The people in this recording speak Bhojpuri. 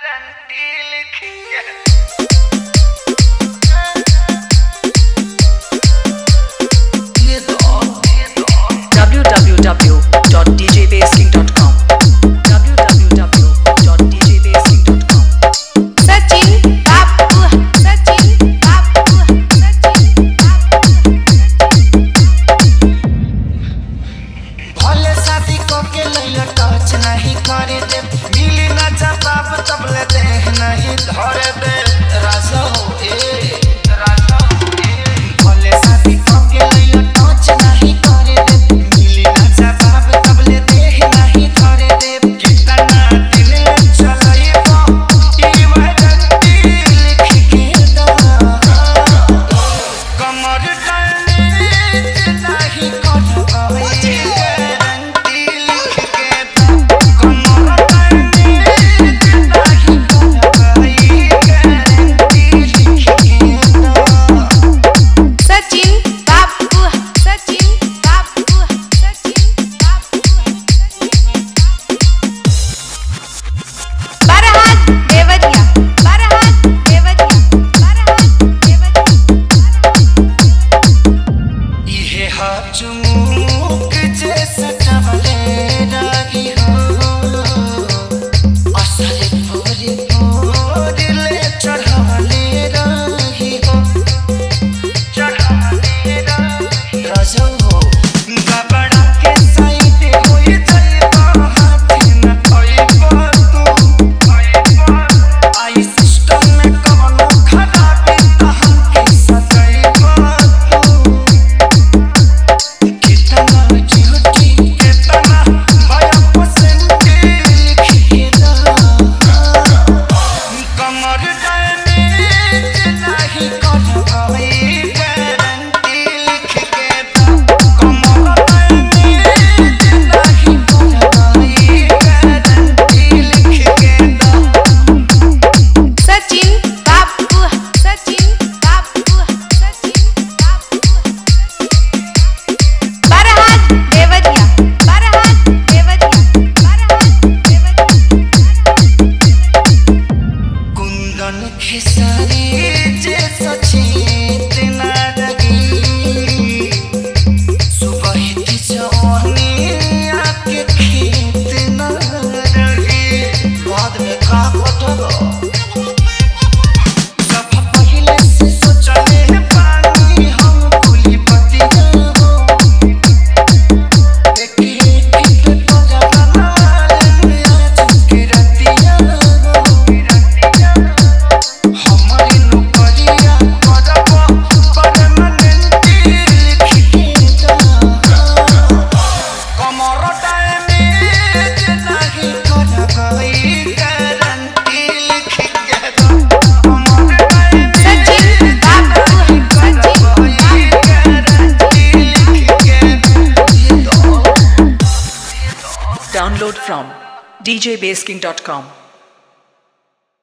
www.djbasking.com www.djbasking.com सचिन बाबू भले शादी को के लइला टच नहीं करे दे मिली ना जवाब तबले दे नहीं धरे दे राजा हो ए भले शादी को के लइला टच नहीं करे दे मिली ना जवाब तबले दे नहीं धरे दे कितना दिल चलाइबो ई वजंती लिख के दा कमर डाले नहीं करबई चुमुक जैसा टवले रागी हो असली पूरी ले चढ़ाले रागी हो राजा हो गबड़ा के साइड होई जाइबा हाथ न आइबा तू आई सिस्टम में कवनो खराबी तहन के सजाइबा खिसारी जैसा चेत ना लगी सुबह की जवानी आके खेत ना रही बाद में का कटबो सब पहले से सोचले पानी हम कुली पति हो एक पे तो जवाना आज की रतिया हमारी नौकरिया करबो परमानेंट लिख के दा कमर टाइम नहीं करबई गारंटी लिख के दा कमर टाइम सचिन बाबू गारंटी लिख के दा Download from djbasking.com